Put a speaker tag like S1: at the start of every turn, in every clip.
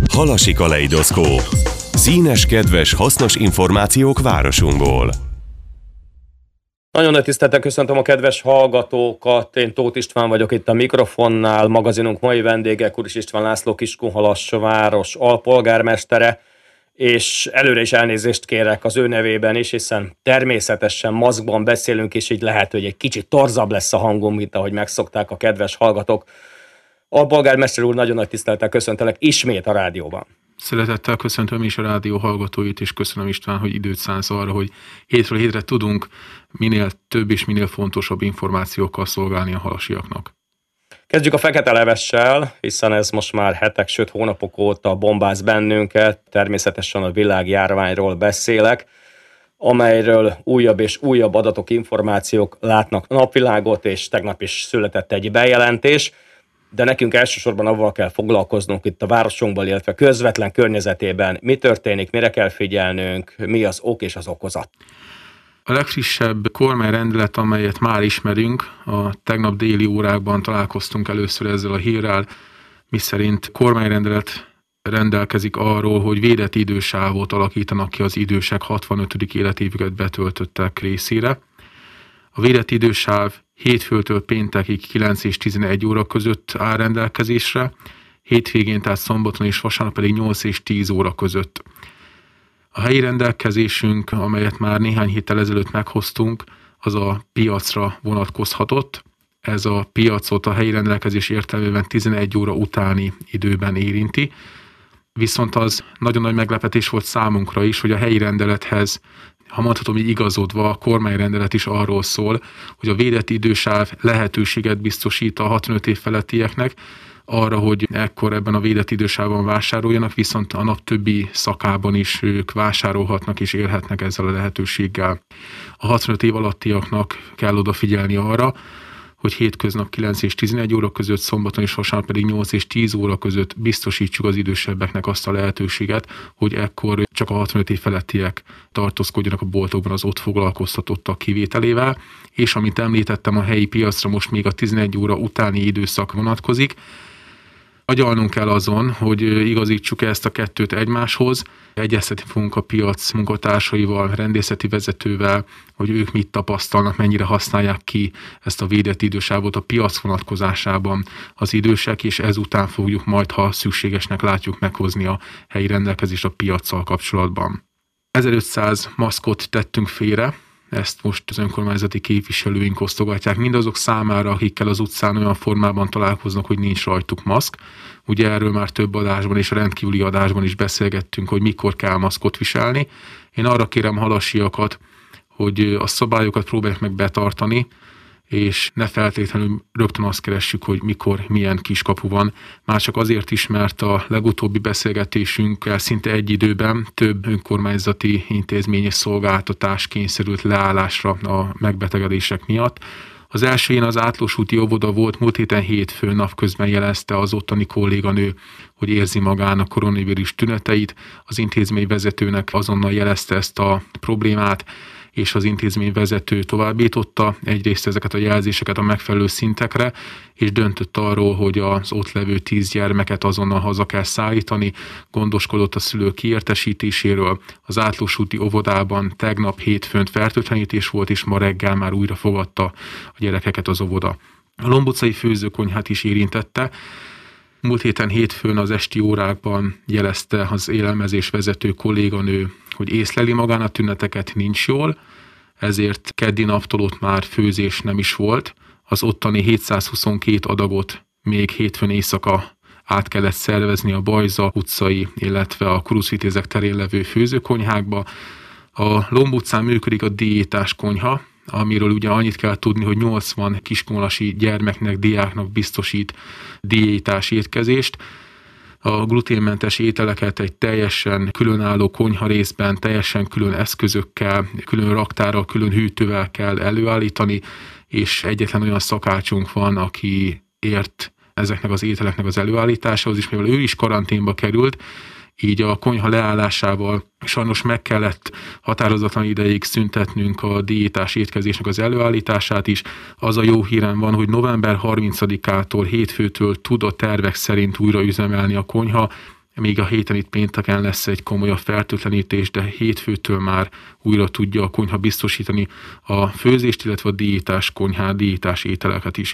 S1: Halasi kaleidoszkóp. Színes, kedves, hasznos információk városunkból.
S2: Nagyon nagy tisztelettel köszöntöm a kedves hallgatókat, én Tóth István vagyok itt a mikrofonnál, magazinunk mai vendége Kuris István László, Kiskunhalas város alpolgármestere, és előre is elnézést kérek az ő nevében is, hiszen természetesen maszkban beszélünk, és így lehet, hogy egy kicsit torzabb lesz a hangom, mint ahogy megszokták a kedves hallgatók. Alpolgármester úr, nagyon nagy tisztelettel köszöntelek ismét a rádióban.
S3: Szeretettel köszöntöm is a rádió hallgatóit, és köszönöm István, hogy időt szánsz arra, hogy hétről hétre tudunk minél több és minél fontosabb információkkal szolgálni a halasiaknak.
S2: Kezdjük a fekete levessel, hiszen ez most már hetek, sőt hónapok óta bombáz bennünket. Természetesen a világjárványról beszélek, amelyről újabb és újabb adatok, információk látnak napvilágot, és tegnap is született egy bejelentés. De nekünk elsősorban avval kell foglalkoznunk itt a városunkban, illetve közvetlen környezetében. Mi történik, mire kell figyelnünk, mi az ok és az okozat?
S3: A legfrissebb kormányrendelet, amelyet már ismerünk, a tegnap déli órákban találkoztunk először ezzel a hírrel, miszerint kormányrendelet rendelkezik arról, hogy védett idősávot alakítanak ki az idősek 65. életévüket betöltöttek részére. A védett idősáv hétfőtől péntekig 9 és 11 óra között áll rendelkezésre, hétvégén, tehát szombaton és vasárnap pedig 8 és 10 óra között. A helyi rendelkezésünk, amelyet már néhány héttel ezelőtt meghoztunk, az a piacra vonatkozhatott. Ez a piacot a helyi rendelkezés értelmében 11 óra utáni időben érinti. Viszont az nagyon nagy meglepetés volt számunkra is, hogy a helyi rendelethez, ha mondhatom így igazodva, a kormányrendelet is arról szól, hogy a védett idősáv lehetőséget biztosít a 65 év felettieknek arra, hogy ekkor ebben a védett idősávban vásároljanak, viszont a nap többi szakában is ők vásárolhatnak és élhetnek ezzel a lehetőséggel. A 65 év alattiaknak kell odafigyelni arra, hogy hétköznap 9 és 11 óra között, szombaton és vasárnap pedig 8 és 10 óra között biztosítsuk az idősebbeknek azt a lehetőséget, hogy ekkor csak a 65 év felettiek tartózkodjanak a boltokban az ott foglalkoztatottak kivételével, és amit említettem, a helyi piacra most még a 11 óra utáni időszak vonatkozik. Agyalnunk kell azon, hogy igazítsuk ezt a kettőt egymáshoz, egyeztetni fogunk a piac munkatársaival, rendészeti vezetővel, hogy ők mit tapasztalnak, mennyire használják ki ezt a védett idősávot a piac vonatkozásában az idősek, és ezután fogjuk majd, ha szükségesnek látjuk, meghozni a helyi rendelkezést a piaccal kapcsolatban. 1500 maszkot tettünk félre, ezt most az önkormányzati képviselőink osztogatják mindazok számára, akikkel az utcán olyan formában találkoznak, hogy nincs rajtuk maszk. Ugye erről már több adásban és a rendkívüli adásban is beszélgettünk, hogy mikor kell maszkot viselni. Én arra kérem halasiakat, hogy a szabályokat próbálják meg betartani, és ne feltétlenül rögtön azt keressük, hogy mikor milyen kiskapu van. Már csak azért is, mert a legutóbbi beszélgetésünkkel szinte egy időben több önkormányzati intézmény és szolgáltatás kényszerült leállásra a megbetegedések miatt. Az első ilyen az Átlós úti óvoda volt, múlt héten hétfőn napközben jelezte az ottani kolléganő, hogy érzi magán a koronavírus tüneteit. Az intézmény vezetőnek azonnal jelezte ezt a problémát, és az intézmény vezető továbbította egyrészt ezeket a jelzéseket a megfelelő szintekre, és döntött arról, hogy az ott levő 10 gyermeket azonnal haza kell szállítani, gondoskodott a szülők kiértesítéséről. Az Átlós úti óvodában tegnap hétfőn fertőtlenítés volt, és ma reggel már újra fogadta a gyerekeket az óvoda. A Lomb utcai főzőkonyhát is érintette. Múlt héten hétfőn az esti órákban jelezte az élelmezés vezető kolléganő, hogy észleli magán a tüneteket, nincs jól, ezért keddi naptól ott már főzés nem is volt. Az ottani 722 adagot még hétfőn éjszaka át kellett szervezni a Bajza utcai, illetve a Kuruszvitézek terén levő főzőkonyhákba. A Lomb utcán működik a diétás konyha, amiről ugye annyit kell tudni, hogy 80 kiskunhalasi gyermeknek, diáknak biztosít diétás étkezést. A gluténmentes ételeket egy teljesen különálló konyharészben, teljesen külön eszközökkel, külön raktárral, külön hűtővel kell előállítani, és egyetlen olyan szakácsunk van, aki ért ezeknek az ételeknek az előállításához, és mivel ő is karanténba került, így a konyha leállásával sajnos meg kellett határozatlan ideig szüntetnünk a diétás étkezésnek az előállítását is. Az a jó hírem van, hogy november 30-ától, hétfőtől tud a tervek szerint újra üzemelni a konyha. még a héten itt pénteken lesz egy komolyabb fertőtlenítés, de hétfőtől már újra tudja a konyha biztosítani a főzést, illetve a diétás konyhát, diétás ételeket is.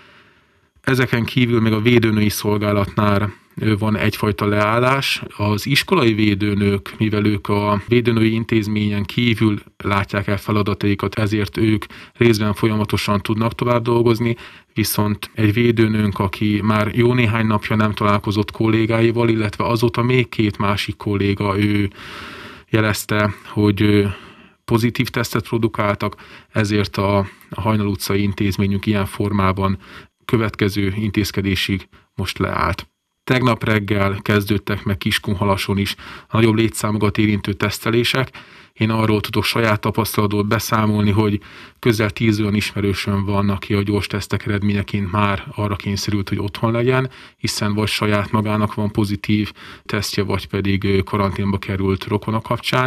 S3: Ezeken kívül még a védőnői szolgálatnál van egyfajta leállás. Az iskolai védőnők, mivel ők a védőnői intézményen kívül látják el feladataikat, ezért ők részben folyamatosan tudnak tovább dolgozni, viszont egy védőnőnk, aki már jó néhány napja nem találkozott kollégáival, illetve azóta még 2 másik kolléga, ő jelezte, hogy pozitív tesztet produkáltak, ezért a Hajnal utcai intézményünk ilyen formában következő intézkedésig most leállt. Tegnap reggel kezdődtek meg Kiskunhalason is a nagyobb létszámokat érintő tesztelések. Én arról tudok saját tapasztalatból beszámolni, hogy közel 10 olyan ismerősöm van, aki a gyors tesztek eredményeként már arra kényszerült, hogy otthon legyen, hiszen vagy saját magának van pozitív tesztje, vagy pedig karanténba került rokona kapcsán.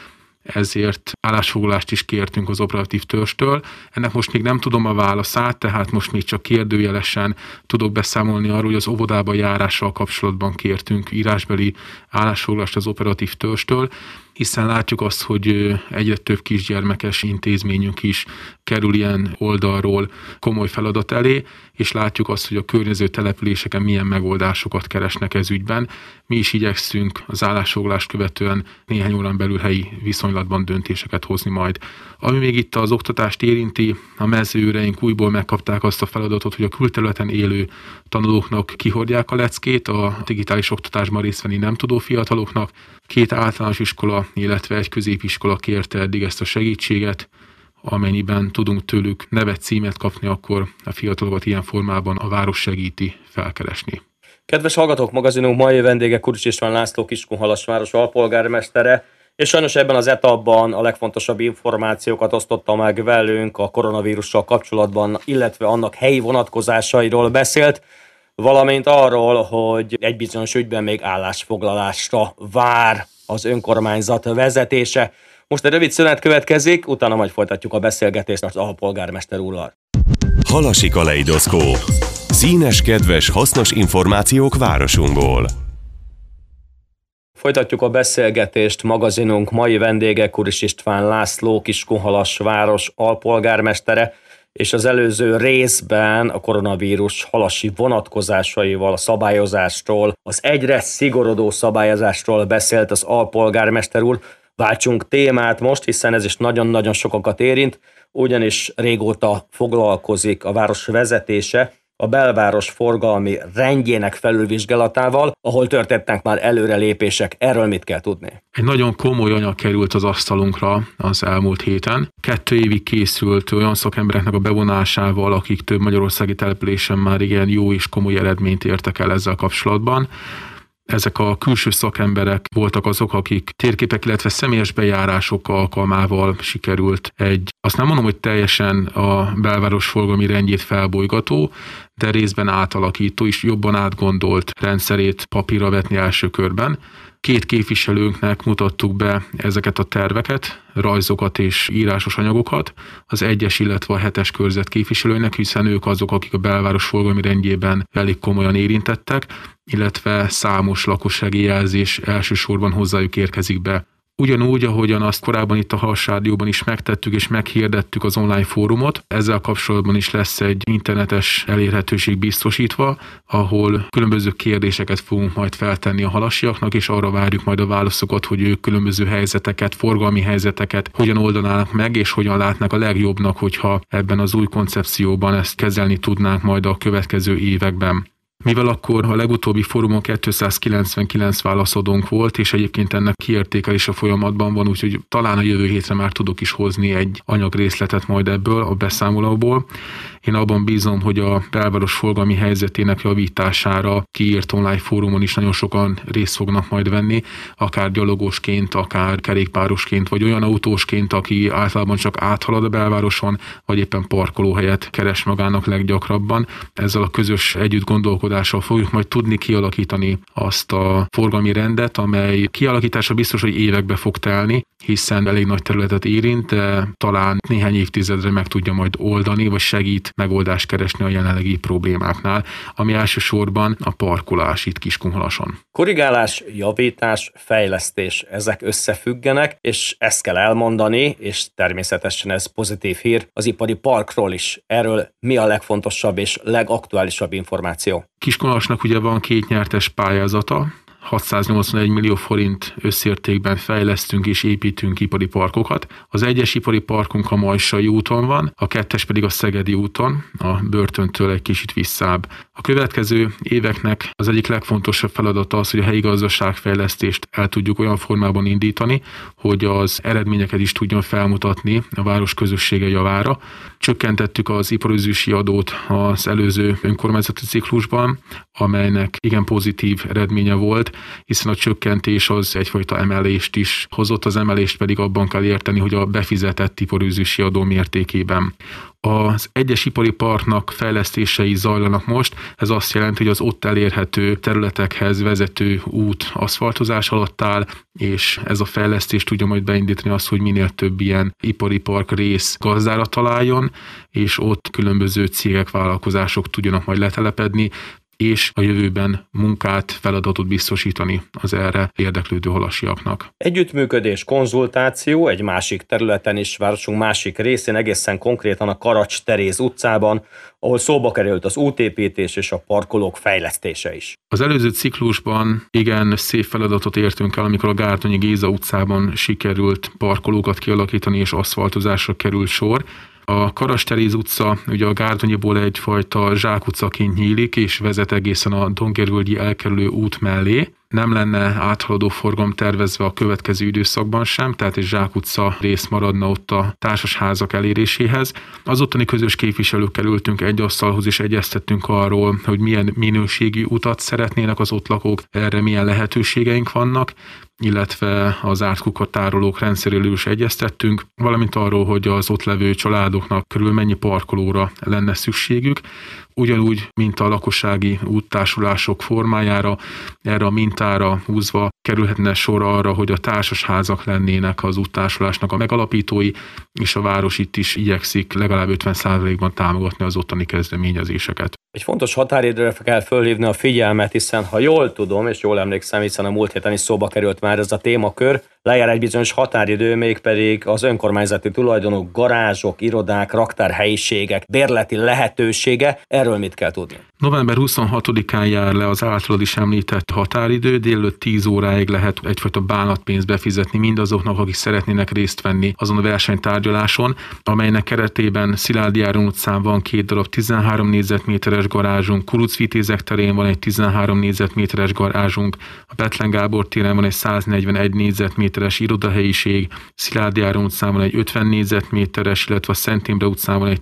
S3: Ezért állásfoglalást is kértünk az operatív törzstől. Ennek most még nem tudom a válaszát, tehát most még csak kérdőjelesen tudok beszámolni arról, hogy az óvodába járással kapcsolatban kértünk írásbeli állásfoglalást az operatív törzstől, hiszen látjuk azt, hogy egyre több kisgyermekes intézményünk is kerül ilyen oldalról komoly feladat elé, és látjuk azt, hogy a környező településeken milyen megoldásokat keresnek ez ügyben. Mi is igyekszünk az állásfoglalást követően néhány órán belül helyi viszonylatban döntéseket hozni majd. Ami még itt az oktatást érinti, a mezőreink újból megkapták azt a feladatot, hogy a külterületen élő tanulóknak kihordják a leckét, a digitális oktatásban részt venni nem tudó fiataloknak. 2 általános iskola, illetve egy középiskola kérte eddig ezt a segítséget. Amennyiben tudunk tőlük nevet, címet kapni, akkor a fiatalokat ilyen formában a város segíti felkeresni.
S2: Kedves hallgatók, magazinunk mai vendége Kurics István László, Kiskunhalas város alpolgármestere, és sajnos ebben az etapban a legfontosabb információkat osztotta meg velünk a koronavírussal kapcsolatban, illetve annak helyi vonatkozásairól beszélt, valamint arról, hogy egy bizonyos ügyben még állásfoglalásra vár az önkormányzat vezetése. Most egy rövid szünet következik, utána majd folytatjuk a beszélgetést az alpolgármester úrral.
S1: Halasi kaleidoszkóp. Színes, kedves, hasznos információk városunkból.
S2: Folytatjuk a beszélgetést, magazinunk mai vendége Kurics István László, Kiskunhalas város alpolgármestere, és az előző részben a koronavírus halasi vonatkozásaival, a szabályozásról, az egyre szigorodó szabályozásról beszélt az alpolgármester úr. Váltsunk témát most, hiszen ez is nagyon-nagyon sokakat érint, ugyanis régóta foglalkozik a város vezetése a belváros forgalmi rendjének felülvizsgálatával, ahol történtek már előrelépések. Erről mit kell tudni?
S3: Egy nagyon komoly anyag került az asztalunkra az elmúlt héten. 2 évig készült olyan szakembereknek a bevonásával, akik több magyarországi településen már igen jó és komoly eredményt értek el ezzel kapcsolatban. Ezek a külső szakemberek voltak azok, akik térképek, illetve személyes bejárások alkalmával sikerült azt nem mondom, hogy teljesen a belváros forgalmi rendjét felbolygató, de részben átalakító és jobban átgondolt rendszerét papírra vetni első körben. 2 képviselőnknek mutattuk be ezeket a terveket, rajzokat és írásos anyagokat, az 1-es, illetve a 7-es körzet képviselőinek, hiszen ők azok, akik a belváros forgalmi rendjében elég komolyan érintettek, illetve számos lakossági jelzés elsősorban hozzájuk érkezik be. Ugyanúgy, ahogyan azt korábban itt a Halas Rádióban is megtettük és meghirdettük az online fórumot, ezzel kapcsolatban is lesz egy internetes elérhetőség biztosítva, ahol különböző kérdéseket fogunk majd feltenni a halasiaknak, és arra várjuk majd a válaszokat, hogy ők különböző helyzeteket, forgalmi helyzeteket hogyan oldanának meg, és hogyan látnak a legjobbnak, hogyha ebben az új koncepcióban ezt kezelni tudnánk majd a következő években. Mivel akkor a legutóbbi fórumon 299 válaszadónk volt, és egyébként ennek kiértékelése folyamatban van, úgyhogy talán a jövő hétre már tudok is hozni egy anyagrészletet majd ebből a beszámolóból. Én abban bízom, hogy a belváros forgalmi helyzetének javítására kiírt online fórumon is nagyon sokan részt fognak majd venni, akár gyalogosként, akár kerékpárosként, vagy olyan autósként, aki általában csak áthalad a belvároson, vagy éppen parkolóhelyet keres magának leggyakrabban. Ezzel a közös együttgondolkodással fogjuk majd tudni kialakítani azt a forgalmi rendet, amely kialakítása biztos, hogy évekbe fog telni, hiszen elég nagy területet érint, de talán néhány évtizedre meg tudja majd oldani, vagy segít megoldást keresni a jelenlegi problémáknál, ami elsősorban a parkolás itt Kiskunhalason.
S2: Korrigálás, javítás, fejlesztés, ezek összefüggenek, és ezt kell elmondani, és természetesen ez pozitív hír az ipari parkról is. Erről mi a legfontosabb és legaktuálisabb információ?
S3: Kiskunhalasnak ugye van 2 nyertes pályázata, 681 millió forint összértékben fejlesztünk és építünk ipari parkokat. Az 1-es ipari parkunk a Majsai úton van, a 2-es pedig a Szegedi úton, a börtöntől egy kicsit visszább. A következő éveknek az egyik legfontosabb feladata az, hogy a helyi gazdaságfejlesztést el tudjuk olyan formában indítani, hogy az eredményeket is tudjon felmutatni a város közössége javára. Csökkentettük az iparüzési adót az előző önkormányzati ciklusban, amelynek igen pozitív eredménye volt, hiszen a csökkentés az egyfajta emelést is hozott, az emelést pedig abban kell érteni, hogy a befizetett iparüzési adó mértékében. Az 1-es ipari parknak fejlesztései zajlanak most, ez azt jelenti, hogy az ott elérhető területekhez vezető út aszfaltozás alatt áll, és ez a fejlesztés tudja majd beindítani azt, hogy minél több ilyen ipari park rész gazdára találjon, és ott különböző cégek, vállalkozások tudjanak majd letelepedni, és a jövőben munkát, feladatot biztosítani az erre érdeklődő halasiaknak.
S2: Együttműködés, konzultáció egy másik területen is, városunk másik részén, egészen konkrétan a Karacs-Teréz utcában, ahol szóba került az útépítés és a parkolók fejlesztése is.
S3: Az előző ciklusban igen szép feladatot értünk el, amikor a Gártonyi Géza utcában sikerült parkolókat kialakítani és aszfaltozásra került sor. A Karacs-Teréz utca ugye a Gárdonyiból egyfajta zsákutcaként nyílik, és vezet egészen a Dongervölgyi elkerülő út mellé. Nem lenne áthaladó forgalom tervezve a következő időszakban sem, tehát egy zsákutca rész maradna ott a társasházak eléréséhez. Az ottani közös képviselőkkel ültünk egy asztalhoz, és egyeztettünk arról, hogy milyen minőségű utat szeretnének az ott lakók, erre milyen lehetőségeink vannak, illetve az ártkukat tárolók rendszeréről is egyeztettünk, valamint arról, hogy az ott levő családoknak körül mennyi parkolóra lenne szükségük. Ugyanúgy, mint a lakossági úttársulások formájára, erre a mintára húzva kerülhetne sor arra, hogy a társasházak lennének az úttársulásnak a megalapítói, és a város itt is igyekszik legalább 50%-ban támogatni az ottani kezdeményezéseket.
S2: Egy fontos határidőre kell fölhívni a figyelmet, hiszen ha jól tudom, és jól emlékszem, hiszen a múlt héten is szóba került már ez a témakör, lejár egy bizonyos határidő, mégpedig az önkormányzati tulajdonok, garázsok, irodák, raktárhelyiségek, bérleti lehetősége. Erről mit kell tudni?
S3: November 26-án jár le az általad is említett határidő, délelőtt 10 óráig lehet egyfajta bánatpénzt befizetni mindazoknak, akik szeretnének részt venni azon a versenytárgyaláson, amelynek keretében Szilágyi Áron utcán van 2 darab 13 négyzetméteres garázsunk, Kuruc-Vitézek terén van egy 13 négyzetméteres garázsunk, a Bethlen Gábor téren van egy 141 négyzetméteres irodahelyiség, Szilágyi Áron utcán van egy 50 négyzetméteres, illetve a Szent Imre utcán van egy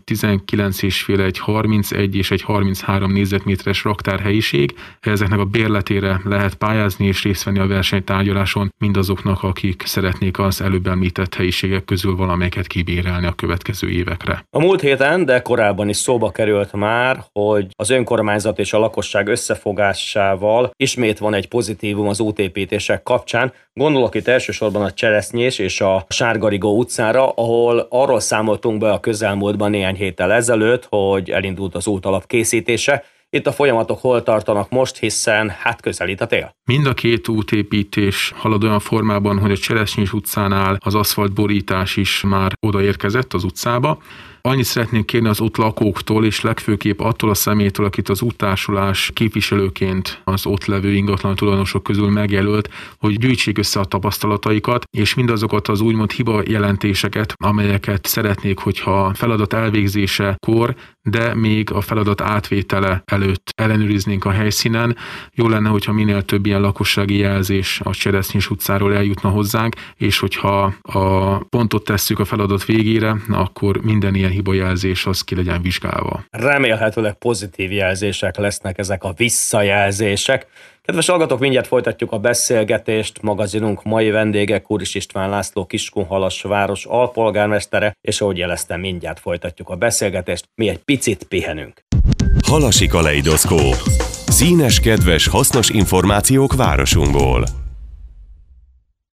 S3: 19,5, egy 31 és egy 33 négyzetméteres raktárhelyiség. Ezeknek a bérletére lehet pályázni és részt venni a versenytárgyaláson mindazoknak, akik szeretnék az előbb említett helyiségek közül valamelyiket kibérelni a következő évekre.
S2: A múlt héten, de korábban is szóba került már, hogy az önkormányzat és a lakosság összefogásával ismét van egy pozitívum az útépítések kapcsán. Gondolok itt elsősorban a Cseresznyés és a Sárgarigó utcára, ahol arról számoltunk be a közelmúltban néhány héttel ezelőtt, hogy elindult az útalap készítése. Itt a folyamatok hol tartanak most, hiszen közelít a tél.
S3: Mind a 2 útépítés halad olyan formában, hogy a Cseresznyés utcánál az aszfaltborítás is már odaérkezett az utcába. Annyit szeretnénk kérni az ott lakóktól, és legfőképp attól a személytől, akit az úttársulás képviselőként az ott levő ingatlan tulajdonosok közül megjelölt, hogy gyűjtsék össze a tapasztalataikat, és mindazokat az úgymond hiba jelentéseket, amelyeket szeretnék, hogyha feladat elvégzésekor, de még a feladat átvétele előtt ellenőriznénk a helyszínen. Jó lenne, hogyha minél több ilyen lakossági jelzés a Cseresznyés utcáról eljutna hozzánk, és hogyha a pontot tesszük a feladat végére, akkor minden ilyen hibajelzés az ki legyen vizsgálva.
S2: Remélhetőleg pozitív jelzések lesznek ezek a visszajelzések. Kedves hallgatók, mindjárt folytatjuk a beszélgetést. Magazinunk mai vendége Kuris István László, Kiskunhalas város alpolgármestere, és ahogy jeleztem, mindjárt folytatjuk a beszélgetést. Mi egy picit pihenünk.
S1: Halasi kaleidoszkóp. Színes, kedves, hasznos információk városunkból.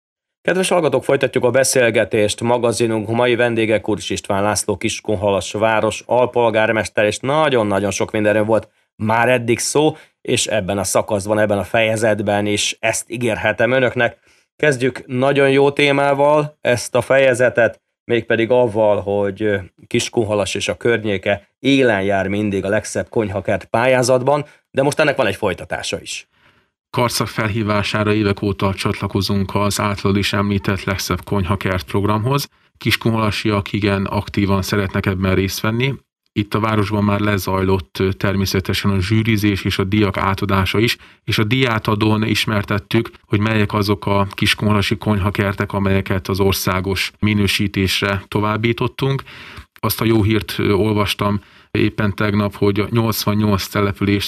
S2: Kedves hallgatók, folytatjuk a beszélgetést. Magazinunk mai vendége Kuris István László, Kiskunhalasváros alpolgármester, és nagyon-nagyon sok mindenről volt már eddig szó, és ebben a szakaszban, ebben a fejezetben is ezt ígérhetem önöknek. Kezdjük nagyon jó témával ezt a fejezetet, mégpedig avval, hogy Kiskunhalas és a környéke élen jár mindig a legszebb konyhakert pályázatban, de most ennek van egy folytatása is.
S3: Karcag felhívására évek óta csatlakozunk az általad is említett legszebb konyhakert programhoz. Kiskunhalasiak igen aktívan szeretnek ebben részt venni. Itt a városban már lezajlott természetesen a zsűrizés és a díjak átadása is, és a díjátadón ismertettük, hogy melyek azok a kiskunhalasi konyhakertek, amelyeket az országos minősítésre továbbítottunk. Azt a jó hírt olvastam éppen tegnap, hogy a 88 település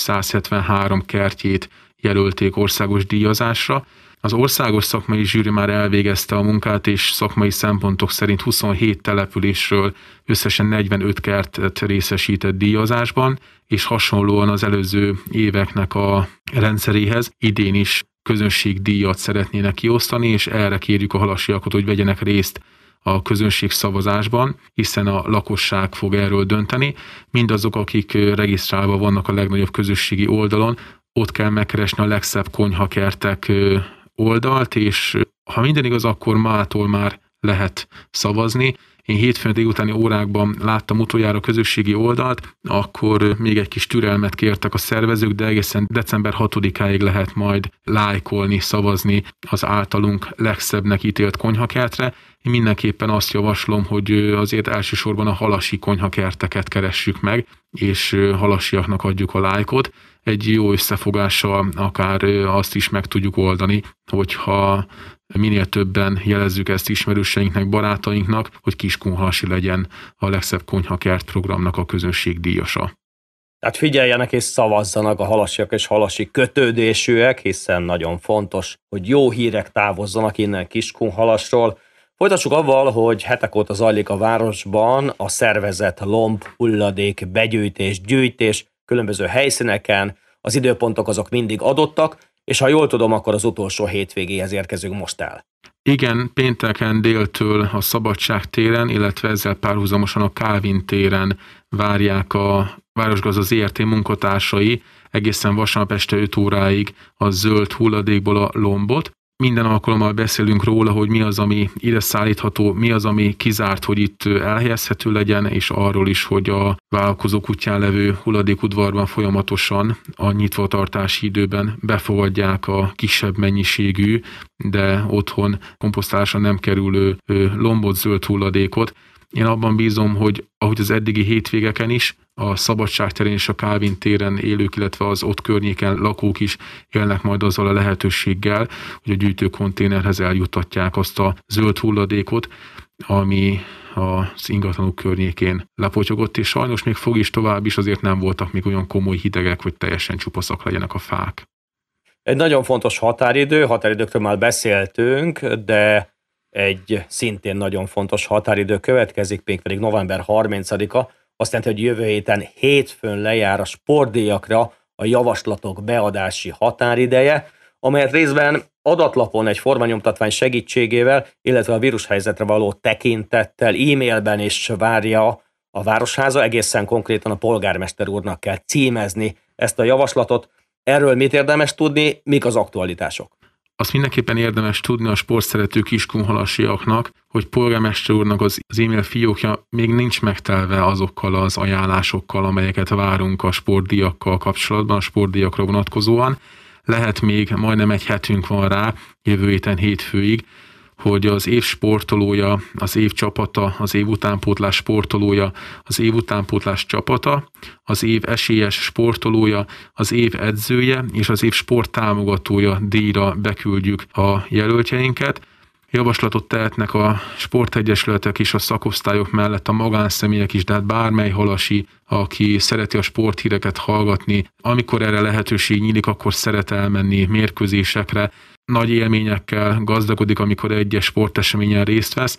S3: 173 kertjét jelölték országos díjazásra. Az országos szakmai zsűri már elvégezte a munkát, és szakmai szempontok szerint 27 településről összesen 45 kertet részesített díjazásban, és hasonlóan az előző éveknek a rendszeréhez idén is közönségdíjat szeretnének kiosztani, és erre kérjük a halasiakat, hogy vegyenek részt a közönségszavazásban, hiszen a lakosság fog erről dönteni. Mindazok, akik regisztrálva vannak a legnagyobb közösségi oldalon, ott kell megkeresni a legszebb konyhakertek oldalt, és ha minden igaz, akkor mától már lehet szavazni. Én hétfőn délutáni órákban láttam utoljára a közösségi oldalt, akkor még egy kis türelmet kértek a szervezők, de egészen december 6-áig lehet majd lájkolni, szavazni az általunk legszebbnek ítélt konyhakertre. Én mindenképpen azt javaslom, hogy azért elsősorban a halasi konyhakerteket keressük meg, és halasiaknak adjuk a lájkot. Egy jó összefogással akár azt is meg tudjuk oldani, hogyha minél többen jelezzük ezt ismerőseinknek, barátainknak, hogy Kiskunhalasi legyen a legszebb konyhakert programnak a közönségdíjasa.
S2: Tehát figyeljenek és szavazzanak a halasiak és halasi kötődésűek, hiszen nagyon fontos, hogy jó hírek távozzanak innen Kiskunhalasról. Folytassuk avval, hogy hetek óta zajlik a városban a szervezett lomb, hulladék, begyűjtés, gyűjtés különböző helyszíneken. Az időpontok azok mindig adottak, és ha jól tudom, akkor az utolsó hétvégéhez érkezünk most el.
S3: Igen, pénteken déltől a Szabadság téren, illetve ezzel párhuzamosan a Kálvin téren várják a Városgazda ZRT munkatársai egészen vasárnap este 5 óráig a zöld hulladékból a lombot. Minden alkalommal beszélünk róla, hogy mi az, ami ide szállítható, mi az, ami kizárt, hogy itt elhelyezhető legyen, és arról is, hogy a vállalkozók útján levő hulladékudvarban folyamatosan a nyitvatartási időben befogadják a kisebb mennyiségű, de otthon komposztálásra nem kerülő lombot, zöld hulladékot. Én abban bízom, hogy ahogy az eddigi hétvégeken is, a Szabadság terén és a Kálvin téren élők, illetve az ott környéken lakók is élnek majd azzal a lehetőséggel, hogy a gyűjtőkonténerhez eljuttatják azt a zöld hulladékot, ami az ingatlanok környékén lepotyogott, és sajnos még fog is tovább is, azért nem voltak még olyan komoly hidegek, hogy teljesen csupaszak legyenek a fák.
S2: Egy nagyon fontos határidőkről már beszéltünk, de egy szintén nagyon fontos határidő következik, mégpedig november 30-a. Azt jelenti, hogy jövő héten hétfőn lejár a sportdíjakra a javaslatok beadási határideje, amelyet részben adatlapon egy formanyomtatvány segítségével, illetve a vírushelyzetre való tekintettel e-mailben is várja a Városháza, egészen konkrétan a polgármester úrnak kell címezni ezt a javaslatot. Erről mit érdemes tudni, mik az aktualitások?
S3: Azt mindenképpen érdemes tudni a sportszerető kiskunhalasiaknak, hogy polgármester úrnak az e-mail fiókja még nincs megtelve azokkal az ajánlásokkal, amelyeket várunk a sportdíjakkal kapcsolatban, a sportdíjakra vonatkozóan. Lehet még majdnem egy hetünk van rá, jövő héten hétfőig, hogy az év sportolója, az év csapata, az év utánpótlás sportolója, az év utánpótlás csapata, az év esélyes sportolója, az év edzője és az év sporttámogatója díjra beküldjük a jelöltjeinket. Javaslatot tehetnek a sportegyesületek és a szakosztályok mellett a magánszemélyek is, de hát bármely halasi, aki szereti a sporthíreket hallgatni, amikor erre lehetőség nyílik, akkor szeret elmenni mérkőzésekre, nagy élményekkel gazdagodik, amikor egyes sporteseményen részt vesz.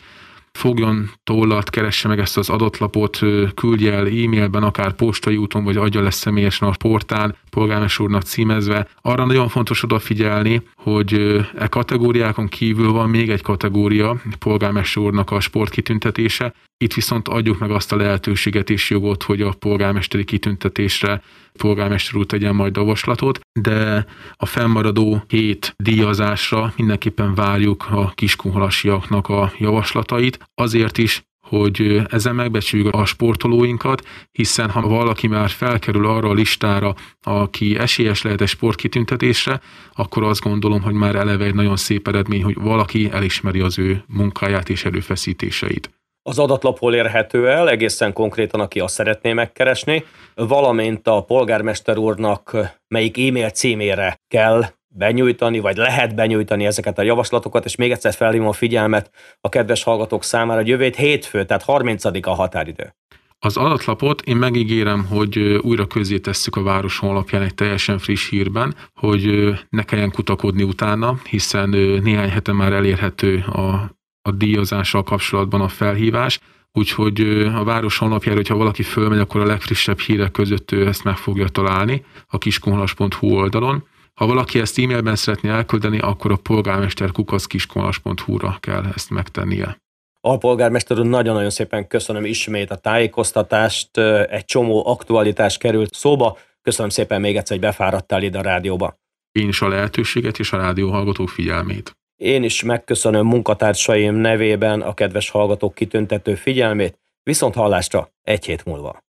S3: fogjon tollat, keresse meg ezt az adatlapot, küldje el e-mailben, akár postai úton, vagy adja le személyesen a portán, polgármester úrnak címezve. Arra nagyon fontos odafigyelni, hogy kategóriákon kívül van még egy kategória, polgármester úrnak a sportkitüntetése. Itt viszont adjuk meg azt a lehetőséget és jogot, hogy a polgármesteri kitüntetésre polgármester úr tegyen majd javaslatot, de a fennmaradó 7 díjazásra mindenképpen várjuk a kiskunhalasiaknak a javaslatait, azért is, hogy ezzel megbecsüljük a sportolóinkat, hiszen ha valaki már felkerül arra a listára, aki esélyes lehet egy sportkitüntetésre, akkor azt gondolom, hogy már eleve egy nagyon szép eredmény, hogy valaki elismeri az ő munkáját és erőfeszítéseit.
S2: Az adatlap hol érhető el, egészen konkrétan, aki azt szeretné megkeresni, valamint a polgármester úrnak melyik e-mail címére kell benyújtani, vagy lehet benyújtani ezeket a javaslatokat, és még egyszer felhívom a figyelmet a kedves hallgatók számára, hogy jövő hét hétfő, tehát 30-a határidő.
S3: Az adatlapot én megígérem, hogy újra közzé tesszük a város honlapján egy teljesen friss hírben, hogy ne kelljen kutakodni utána, hiszen néhány hete már elérhető a díjazással kapcsolatban a felhívás, úgyhogy a város honlapjára, hogyha valaki fölmegy, akkor a legfrissebb hírek között ezt meg fogja találni a kiskunhalas.hu oldalon. Ha valaki ezt e-mailben szeretné elküldeni, akkor a polgármester@kiskunhalas.hu-ra kell ezt megtennie.
S2: Alpolgármester úr, nagyon-nagyon szépen köszönöm ismét a tájékoztatást, egy csomó aktualitás került szóba. Köszönöm szépen még egyszer, hogy befáradtál ide a rádióba.
S3: Én is a lehetőséget és a rádió hallgatók figyelmét.
S2: Én is megköszönöm munkatársaim nevében a kedves hallgatók kitüntető figyelmét, viszont hallásra egy hét múlva.